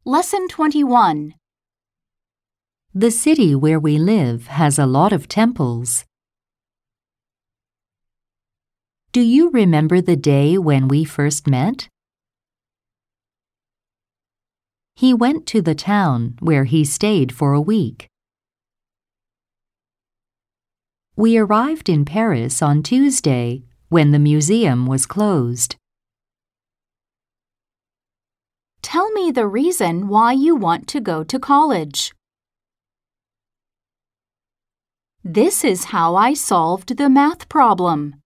Lesson 21. The city where we live has a lot of temples. Do you remember the day when we first met? He went to the town where he stayed for a week. We arrived in Paris on Tuesday when the museum was closed. Tell me the reason why you want to go to college. This is how I solved the math problem.